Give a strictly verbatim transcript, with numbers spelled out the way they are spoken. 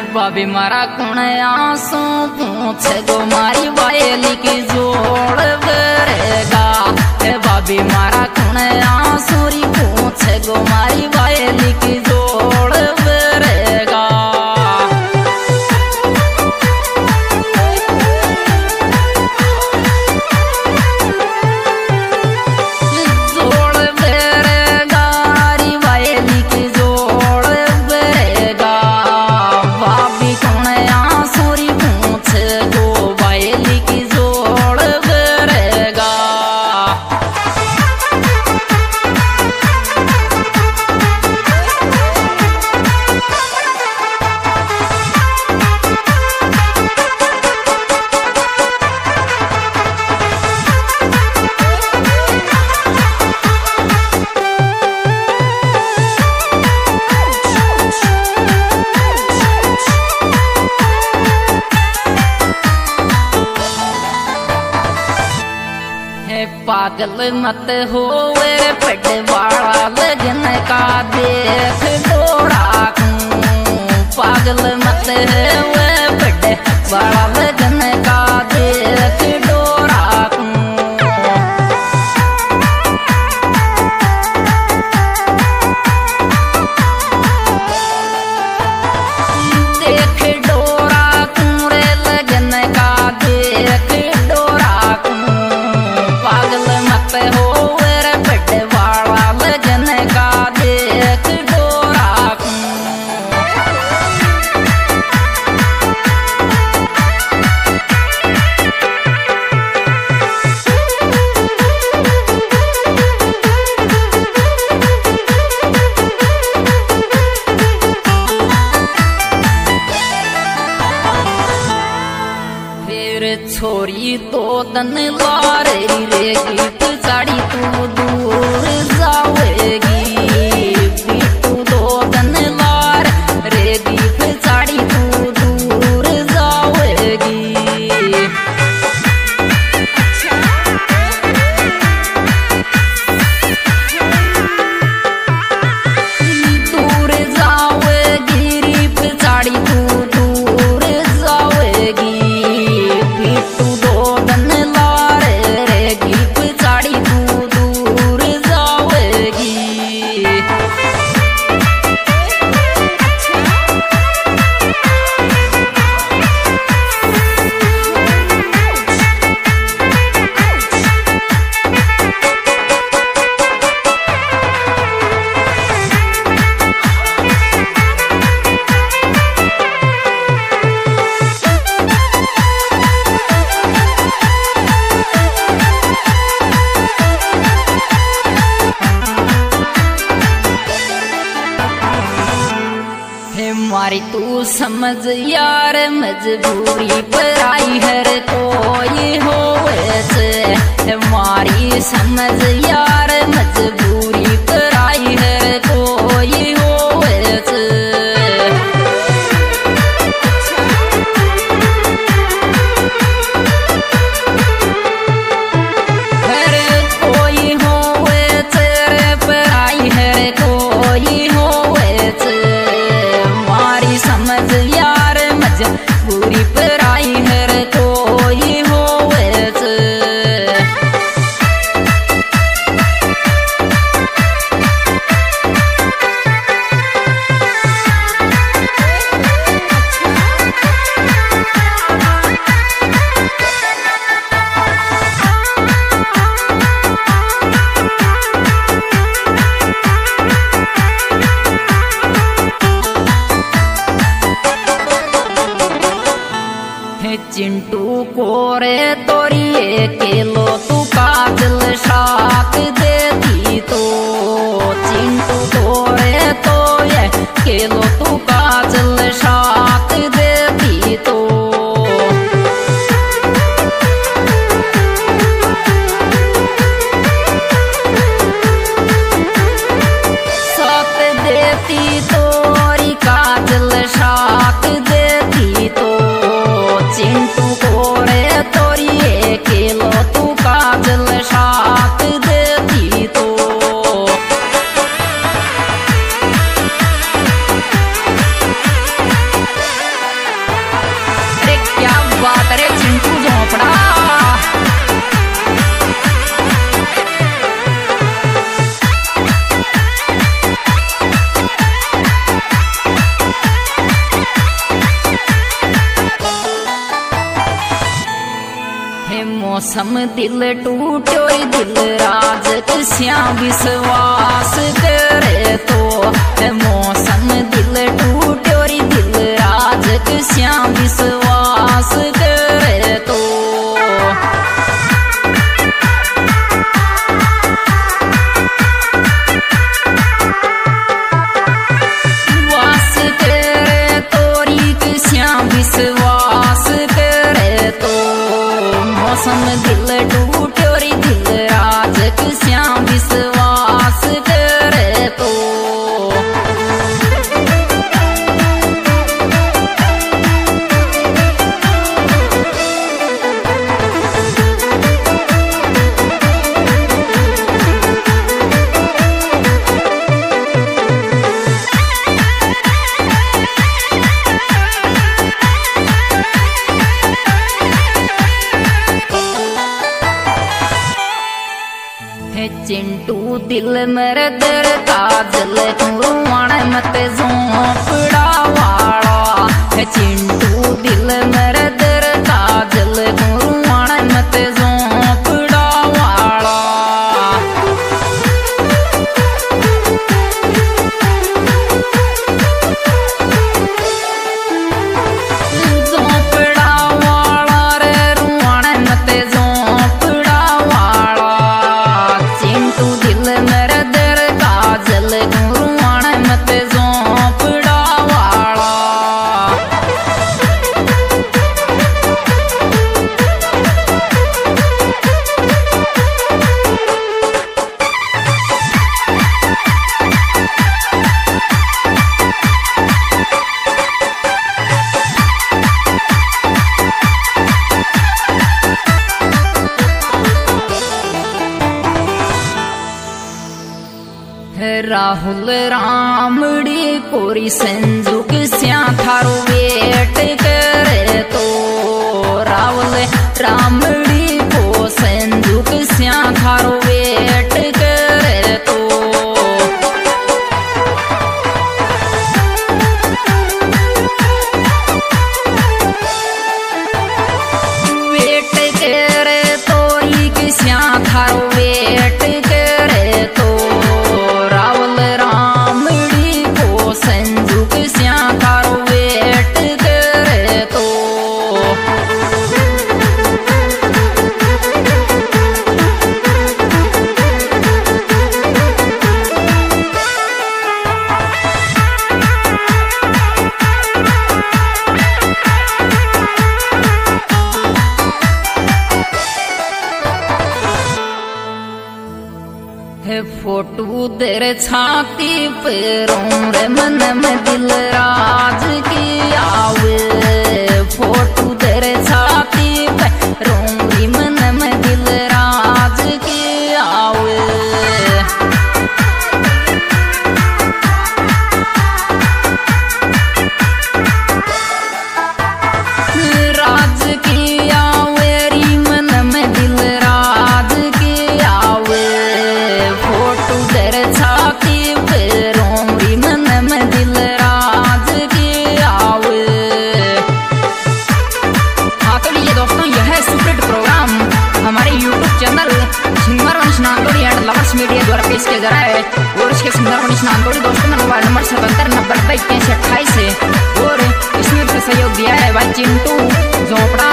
भाभी मारा कुण आंसू पूछे गो मारी वायली की जोड़ बेरेगा। भाभी मारा कुण आंसू री पूछे गो मारी वायली की जोड़ बेरेगा। पागल मत होवे पटवाड़ा लगन का देख डोरा। पागल मत होवे पटवाड़ा लगन का देख डोरा। देख डोरा कुरे लगन का देख डोरा। पागल मत होवे रे पटवाड़ा लगन का देख डोरा। फिर छोरी तो दन लारे रे गीत साड़ी तू दूर जावेगी। बीटू दो दन लार रे गीत साड़ी तू दूर जावेगी। दूर जावेगी रीप साड़ी तू दूर जावेगी। बीटू दो दन लार रे गीत साड़ी तू दूर जावेगी। मारी तू समझ यार मजबूरी पर आई हर कोई होवे से। मारी समझ यार मजबूरी पर आई हर कोई होवे से। हर कोई होवे तेरे पर आई हर कोई होवे से। समझ यार मजबूरी पर आई हर कोई होवे से। चिंटू कोरे तोरिए केलो तू काजल शाक देती तो। चिंटू कोरे तो ये केलो तू काजल शाक देती तो। साथ देती तोरी काजल शाक देती तो। चिंटू कोरे तोरिए केलो तू काजल शाक देती तो। मौसम दिल टूटो दिल राज किस्या विश्वास करे तो मौसम दिल टूटो दिल राज किस्या विश्वास करे तो वास करे तोरी किस्या विश्वास करे तो मौसम दिल टूटो दिल राज किस्या विश्वास करे तो चिंटू दिल मेरे दर काजल रुआण मत झोंपड़ा वाला है चिंटू दिल मेरे दर काजल रुआण मत झोंपड़ा वाला झोंपड़ा वाला रे रुआण मत झोंपड़ा वाला चिंटू दिल मेरे दर काजल रुआण मत झोंपड़ा वाला राहुल रामड़ी कोरी संजू किस्या थारो वेट करे तो राहुल रामड़ी को संजू किस्या थारो वेट करे तो वेट करे तोरी किस्या थारो वेट करे तो संजू किस्या थारो वेट करे तो है फोटो दर छाती पर रे मन में दिल राज की आवे फोटो दर छाती पर रोंगी मन में दिल राज की आवे राज की आवे री मन में दिल राज की आवे फोटो दर छाती पे रोमरी मन में दिल राज की आवे। हाँ तो लीजिए दोस्तों, यह है सुपरहिट प्रोग्राम हमारे YouTube channel singer Vansh Nandodi and lovers media द्वारा पेश किया जा रहा है और इसके सिंगर वंश नांदोड़ी दोस्तों ने मोबाइल नंबर सतहत्तर नब्बे इक्यासी अट्ठाईस है और इसमें सहयोग दिया है भाई चिंटू झोपड़ा